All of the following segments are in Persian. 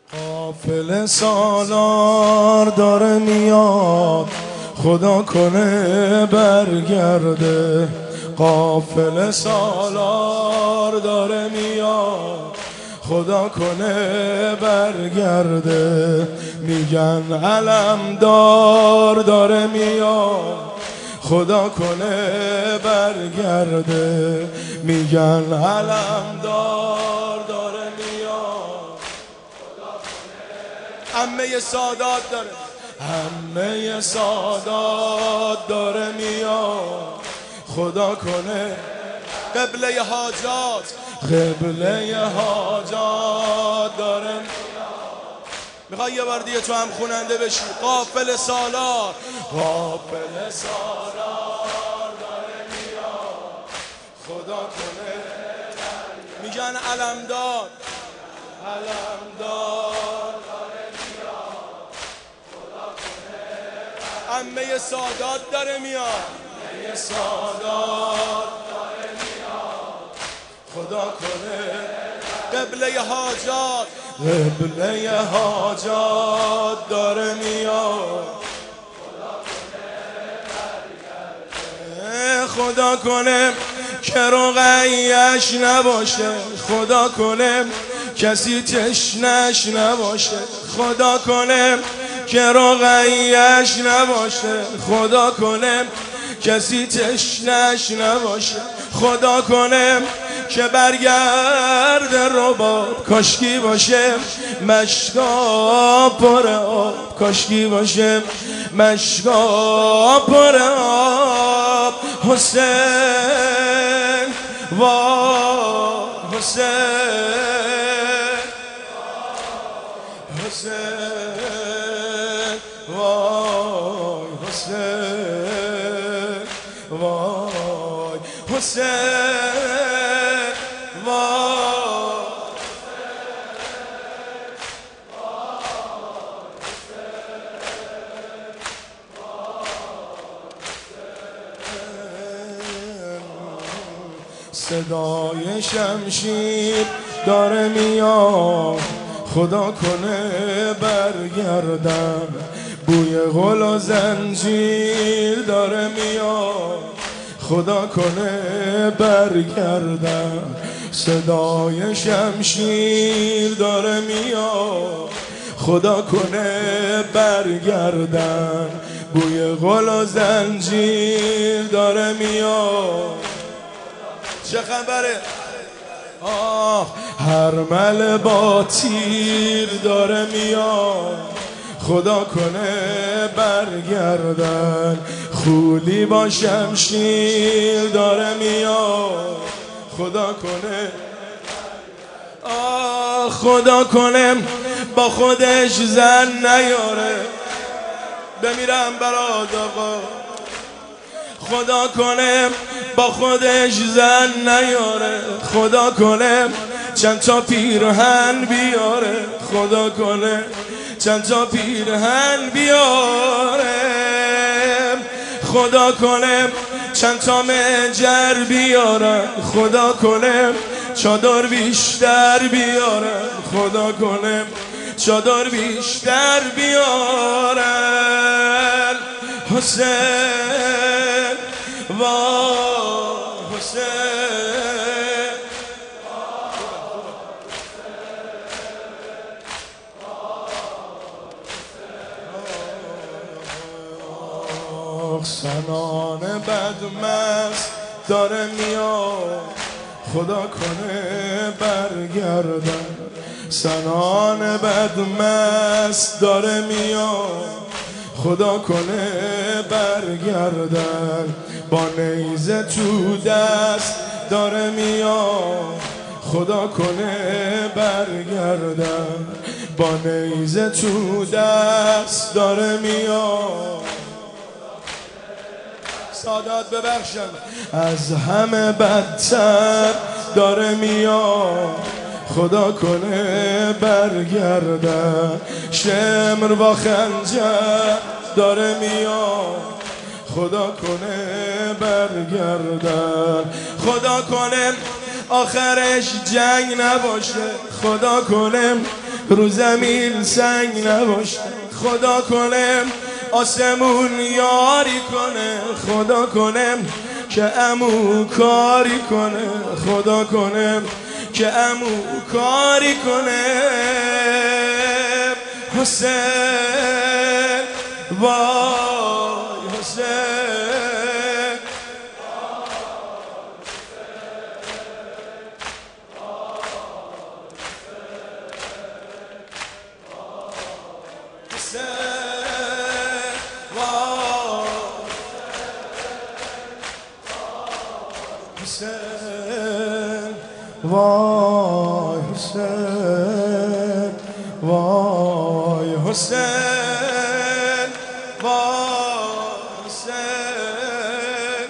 قافل سالار داره میاد، خدا کنه برگرده. قافل سالار داره میاد، خدا کنه برگرده. میگن علمدار داره میاد، خدا کنه برگرده. میگن علمدار داره میاد، همه سادات داره، همه سادات داره میاد، خدا کنه قبله حاجات، قبله حاجات داره میاد. میخوای یه بار دیگه تو هم خوننده بشی؟ قافل سالار، قافل سالار داره میاد، خدا کنه. میگن علمدار، علمدار داره میاد، خدا کنه. عمه سادات داره میاد، عمه سادات داره میاد، خدا کنه. قبله حاجات، قبله حاجات داره میاد، خدا کنه که رقیش نباشه، خدا کنه کسی تشنش نباشه، خدا کنه که رقیش نباشه، خدا کنه کسی تشنش نباشه، خدا کنه که برگرده رباب، کاشکی باشه مشکا پر آب، کاشکی باشه مشکا پر آب. حسین وا حسین، حسین وای حسین، وای حسین صدای شمشیر داره میاد، خدا کنه برگردن. بوی غل و زنجیر داره میاد، خدا کنه برگردن. صدای شمشیر داره میاد، خدا کنه برگردن. بوی غل و زنجیر داره میاد. چه خبره؟ هرمل با تیر داره میاد، خدا کنه برگردن. خولی با شمشیر داره میاد، خدا کنه. خدا کنه با خودش زن نیاره، بمیرم برات آقا. خدا کنه با خودش زن نیاره، خدا کنه چند تا پیرهن بیاره، خدا کنه چند تا پیرهن بیاره، خدا کنه چند تا مجر بیاره، خدا کنه چادر بیشتر بیاره، خدا کنه چادر بیشتر بیاره. حسین وا حسین، سنان بدمست داره میاد، خدا کنه برگردن. سنان بدمست داره میاد، خدا کنه برگردن. با نیزه تو دست داره میاد، خدا کنه برگردن. با نیزه تو دست داره میاد. سادات ببخشن، از همه بدتر داره میاد، خدا کنه برگردن. شمر با خنجر داره میاد، خدا کنه برگردن. خدا کنه آخرش جنگ نباشه، خدا کنه رو زمین سنگ نباشه. خدا کنه آسمون یاری کنه، خدا کنه که عمو کاری کنه، خدا کنه که عمو کاری کنه. حسین وای حسین، حسین وای حسین، وای حسین، وای حسین،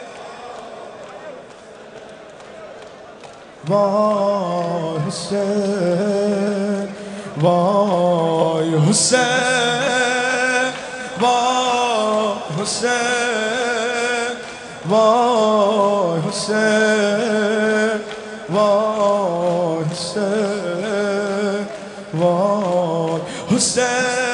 وای حسین، وای حسین، وای حسین، وای حسین، وای حسین، وای حسین.